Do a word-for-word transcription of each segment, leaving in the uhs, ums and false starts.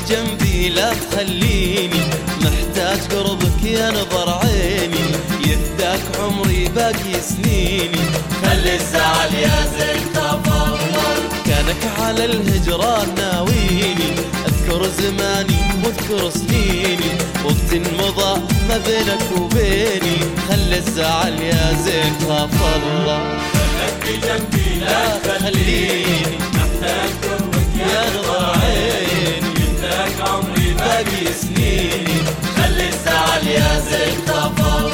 جنبي لا تخليني، محتاج قربك يا نظر عيني، يفداك عمري باقي سنيني. خلي الزعل يا زين تفضل، كانك على الهجران ناويني، اذكر زماني واذكر سنيني، وقت مضى ما بينك وبيني. خلي الزعل يا زين خاف الله، خليك جنبي لا تخليني، محتاج قربك يا نظر عيني، يفداك عمري باقي سنيني. خلي الزعل يا زين تفضل.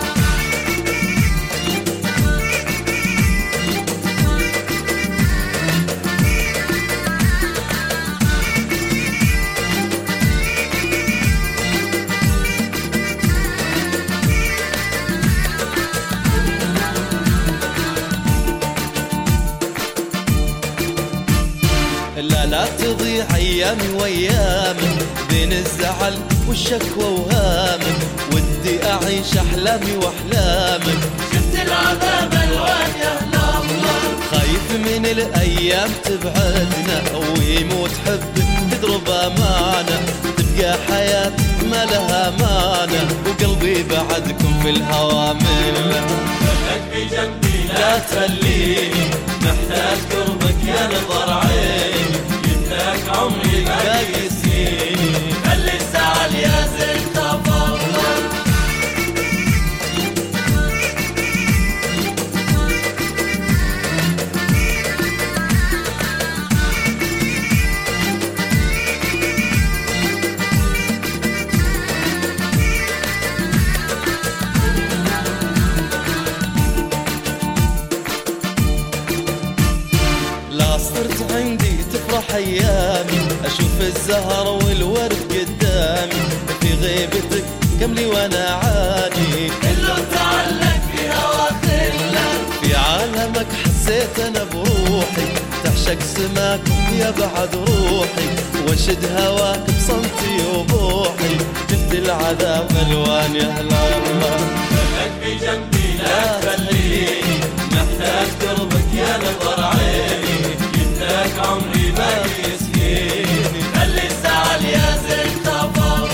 لا لا تضيع ايامي وايامك بين الزعل والشكوى وهامك، ودي اعيش احلامي واحلامك. شفت العذاب الوان يا الله، خايف من الايام تبعدنا ويموت حبك تضرب امانه، تبقى حياتي ما لها مانع وقلبي بعدكم في الهوى منه. خليك بجنبي لا تخليني، محتاج قربك يا نظر عيني، يفداك عمري باقي سنيني. خلي الزعل يا زين تفضل. لا صرت عندي تفرح ايامي، اشوف الزهر والورد قدامي، في غيبتك قملي وانا عادي، كله تعلق في هواك الله. في عالمك حسيت انا بروحي، تعشق سماك يا بعد روحي، وانشد هواك بصمتي وبوحي. جبت العذاب الوان يا هلا الله، خليك بجنبي لا تخليني، محتاج قربك يا نظر عيني، يفداك عمري باقي سنيني. خلي الزعل يا زين تفضل.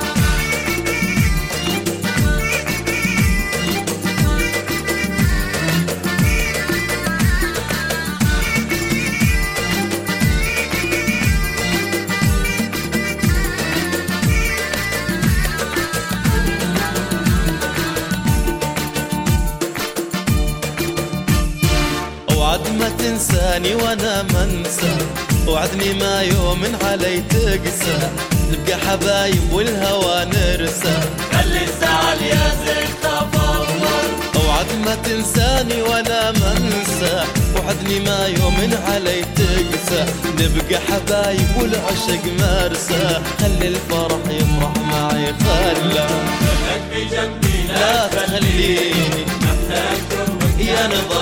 وعد ما تنساني وانا ما انسى، وعدني ما يوم علي تقسى، نبقى حبايب والهوى نرسى. خلي الزعل يا زين تفضل. وعد ما تنساني وانا ما انسى، وعدني ما يوم علي تقسى، نبقى حبايب والعشق مرسى. خلي الفرح يفرح معي خلا، خليك بجنبي لا تخليني، محتاج قربك يا نظر